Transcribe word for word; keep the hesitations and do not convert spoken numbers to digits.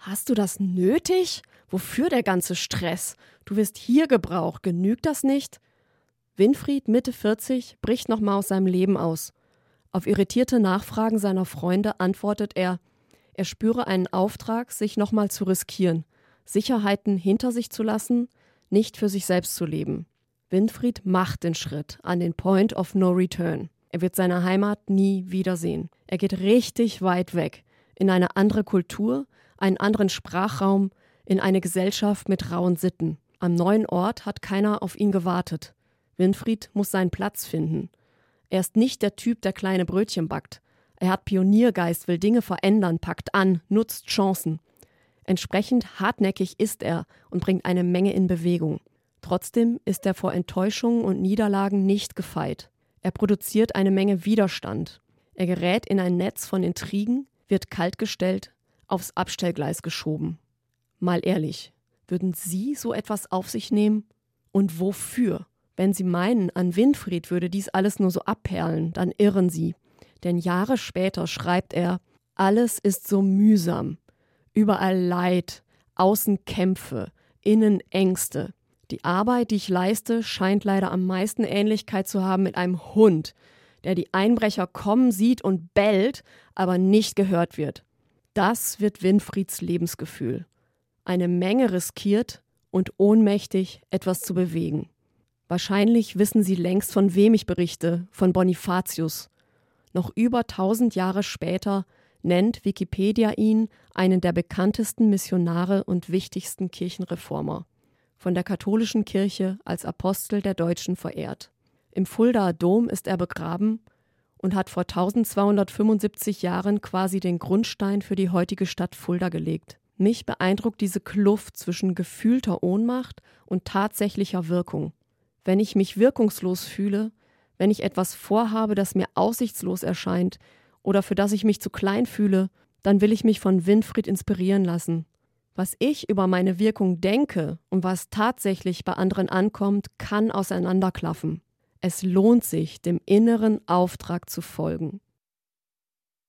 Hast du das nötig? Wofür der ganze Stress? Du wirst hier gebraucht, genügt das nicht? Winfried, Mitte vierzig, bricht nochmal aus seinem Leben aus. Auf irritierte Nachfragen seiner Freunde antwortet er, er spüre einen Auftrag, sich nochmal zu riskieren, Sicherheiten hinter sich zu lassen, nicht für sich selbst zu leben. Winfried macht den Schritt an den Point of No Return. Er wird seine Heimat nie wiedersehen. Er geht richtig weit weg, in eine andere Kultur, einen anderen Sprachraum, in eine Gesellschaft mit rauen Sitten. Am neuen Ort hat keiner auf ihn gewartet. Winfried muss seinen Platz finden. Er ist nicht der Typ, der kleine Brötchen backt. Er hat Pioniergeist, will Dinge verändern, packt an, nutzt Chancen. Entsprechend hartnäckig ist er und bringt eine Menge in Bewegung. Trotzdem ist er vor Enttäuschungen und Niederlagen nicht gefeit. Er produziert eine Menge Widerstand. Er gerät in ein Netz von Intrigen, wird kaltgestellt, aufs Abstellgleis geschoben. Mal ehrlich, würden Sie so etwas auf sich nehmen? Und wofür? Wenn Sie meinen, an Winfried würde dies alles nur so abperlen, dann irren Sie. Denn Jahre später schreibt er, alles ist so mühsam. Überall Leid, außen Kämpfe, innen Ängste. Die Arbeit, die ich leiste, scheint leider am meisten Ähnlichkeit zu haben mit einem Hund, der die Einbrecher kommen sieht und bellt, aber nicht gehört wird. Das wird Winfrieds Lebensgefühl. Eine Menge riskiert und ohnmächtig etwas zu bewegen. Wahrscheinlich wissen Sie längst, von wem ich berichte, von Bonifatius. Noch über tausend Jahre später nennt Wikipedia ihn einen der bekanntesten Missionare und wichtigsten Kirchenreformer. Von der katholischen Kirche als Apostel der Deutschen verehrt. Im Fuldaer Dom ist er begraben und hat vor eintausendzweihundertfünfundsiebzig Jahren quasi den Grundstein für die heutige Stadt Fulda gelegt. Mich beeindruckt diese Kluft zwischen gefühlter Ohnmacht und tatsächlicher Wirkung. Wenn ich mich wirkungslos fühle, wenn ich etwas vorhabe, das mir aussichtslos erscheint oder für das ich mich zu klein fühle, dann will ich mich von Winfried inspirieren lassen. Was ich über meine Wirkung denke und was tatsächlich bei anderen ankommt, kann auseinanderklaffen. Es lohnt sich, dem inneren Auftrag zu folgen.